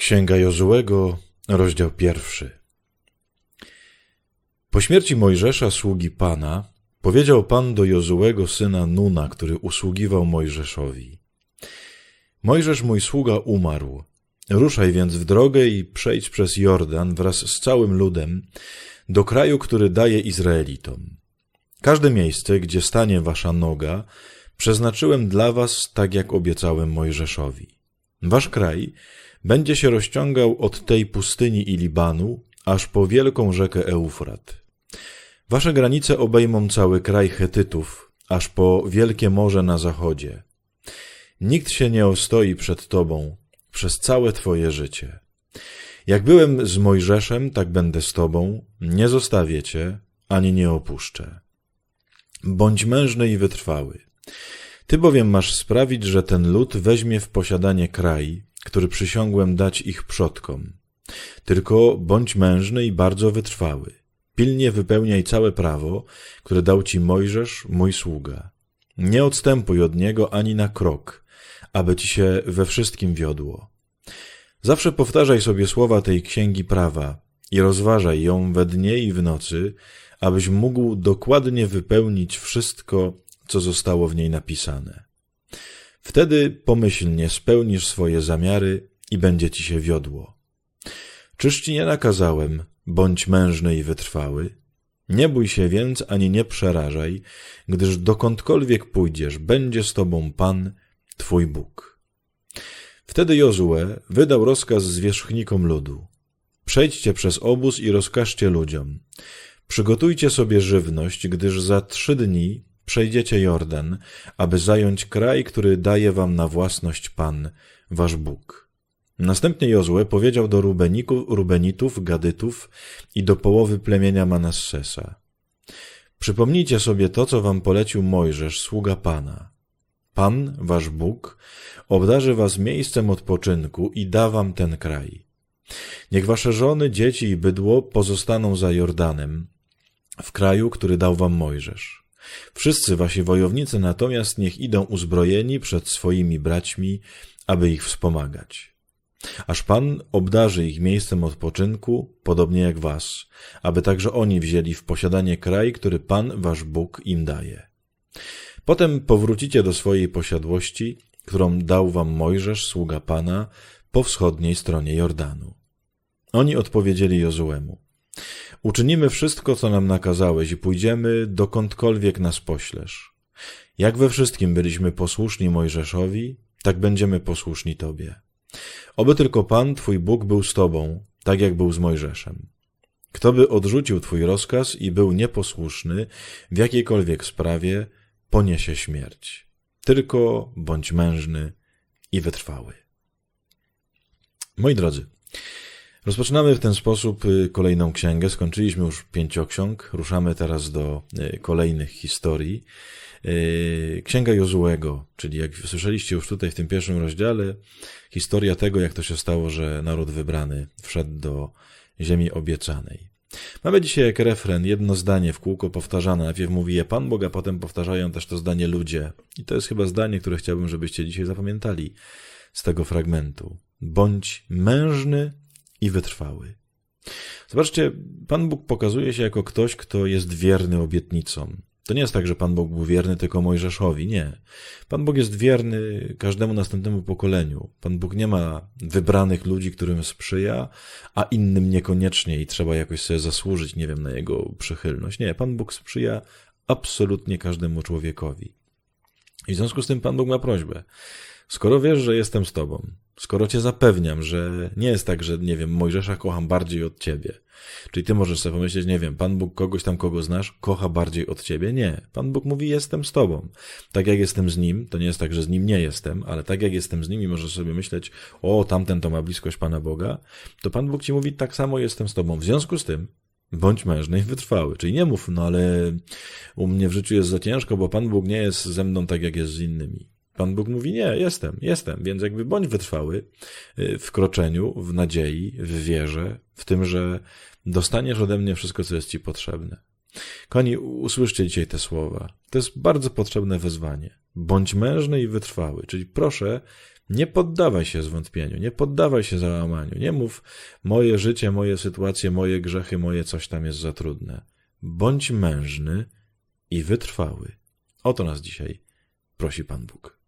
Księga Jozułego, rozdział 1. Po śmierci Mojżesza, sługi Pana, powiedział Pan do Jozułego, syna Nuna, który usługiwał Mojżeszowi: Mojżesz, mój sługa, umarł. Ruszaj więc w drogę i przejdź przez Jordan wraz z całym ludem do kraju, który daję Izraelitom. Każde miejsce, gdzie stanie wasza noga, przeznaczyłem dla was, tak jak obiecałem Mojżeszowi. Wasz kraj będzie się rozciągał od tej pustyni i Libanu, aż po wielką rzekę Eufrat. Wasze granice obejmą cały kraj Chetytów, aż po wielkie morze na zachodzie. Nikt się nie ostoi przed tobą przez całe twoje życie. Jak byłem z Mojżeszem, tak będę z tobą, nie zostawię cię, ani nie opuszczę. Bądź mężny i wytrwały. Ty bowiem masz sprawić, że ten lud weźmie w posiadanie kraj, który przysiągłem dać ich przodkom. Tylko bądź mężny i bardzo wytrwały. Pilnie wypełniaj całe prawo, które dał ci Mojżesz, mój sługa. Nie odstępuj od niego ani na krok, aby ci się we wszystkim wiodło. Zawsze powtarzaj sobie słowa tej księgi prawa i rozważaj ją we dnie i w nocy, abyś mógł dokładnie wypełnić wszystko, co zostało w niej napisane. Wtedy pomyślnie spełnisz swoje zamiary i będzie ci się wiodło. Czyż ci nie nakazałem, bądź mężny i wytrwały? Nie bój się więc ani nie przerażaj, gdyż dokądkolwiek pójdziesz, będzie z tobą Pan, twój Bóg. Wtedy Jozue wydał rozkaz zwierzchnikom ludu. Przejdźcie przez obóz i rozkażcie ludziom. Przygotujcie sobie żywność, gdyż za 3 dni przejdziecie Jordan, aby zająć kraj, który daje wam na własność Pan, wasz Bóg. Następnie Jozue powiedział do Rubenitów, Gadytów i do połowy plemienia Manassesa: Przypomnijcie sobie to, co wam polecił Mojżesz, sługa Pana. Pan, wasz Bóg, obdarzy was miejscem odpoczynku i da wam ten kraj. Niech wasze żony, dzieci i bydło pozostaną za Jordanem, w kraju, który dał wam Mojżesz. Wszyscy wasi wojownicy natomiast niech idą uzbrojeni przed swoimi braćmi, aby ich wspomagać. Aż Pan obdarzy ich miejscem odpoczynku, podobnie jak was, aby także oni wzięli w posiadanie kraj, który Pan, wasz Bóg, im daje. Potem powrócicie do swojej posiadłości, którą dał wam Mojżesz, sługa Pana, po wschodniej stronie Jordanu. Oni odpowiedzieli Jozuemu: Uczynimy wszystko, co nam nakazałeś i pójdziemy, dokądkolwiek nas poślesz. Jak we wszystkim byliśmy posłuszni Mojżeszowi, tak będziemy posłuszni Tobie. Oby tylko Pan, Twój Bóg, był z Tobą, tak jak był z Mojżeszem. Kto by odrzucił Twój rozkaz i był nieposłuszny w jakiejkolwiek sprawie, poniesie śmierć. Tylko bądź mężny i wytrwały. Moi drodzy, rozpoczynamy w ten sposób kolejną księgę. Skończyliśmy już 5 ksiąg. Ruszamy teraz do kolejnych historii. Księga Jozułego, czyli jak słyszeliście już tutaj w tym 1. rozdziale, historia tego, jak to się stało, że naród wybrany wszedł do ziemi obiecanej. Mamy dzisiaj jak refren jedno zdanie w kółko powtarzane. Najpierw mówi je Pan Bóg, a potem powtarzają też to zdanie ludzie. I to jest chyba zdanie, które chciałbym, żebyście dzisiaj zapamiętali z tego fragmentu. Bądź mężny i wytrwały. Zobaczcie, Pan Bóg pokazuje się jako ktoś, kto jest wierny obietnicom. To nie jest tak, że Pan Bóg był wierny tylko Mojżeszowi, nie. Pan Bóg jest wierny każdemu następnemu pokoleniu. Pan Bóg nie ma wybranych ludzi, którym sprzyja, a innym niekoniecznie i trzeba jakoś sobie zasłużyć, nie wiem, na jego przychylność. Nie, Pan Bóg sprzyja absolutnie każdemu człowiekowi. I w związku z tym Pan Bóg ma prośbę. Skoro wiesz, że jestem z tobą, skoro cię zapewniam, że nie jest tak, że, nie wiem, Mojżesza kocham bardziej od ciebie, czyli ty możesz sobie pomyśleć, nie wiem, Pan Bóg kogoś tam, kogo znasz, kocha bardziej od ciebie. Nie. Pan Bóg mówi, jestem z tobą. Tak jak jestem z Nim, to nie jest tak, że z Nim nie jestem, ale tak jak jestem z Nim i możesz sobie myśleć, o, tamten to ma bliskość Pana Boga, to Pan Bóg ci mówi, tak samo jestem z tobą. W związku z tym, bądź mężny i wytrwały. Czyli nie mów, no ale u mnie w życiu jest za ciężko, bo Pan Bóg nie jest ze mną tak, jak jest z innymi. Pan Bóg mówi, nie, jestem, więc jakby bądź wytrwały w kroczeniu, w nadziei, w wierze, w tym, że dostaniesz ode mnie wszystko, co jest ci potrzebne. Kochani, usłyszcie dzisiaj te słowa. To jest bardzo potrzebne wezwanie. Bądź mężny i wytrwały, czyli proszę, Nie poddawaj się zwątpieniu, nie poddawaj się załamaniu. Nie mów, moje życie, moje sytuacje, moje grzechy, moje coś tam jest za trudne. Bądź mężny i wytrwały. O to nas dzisiaj prosi Pan Bóg.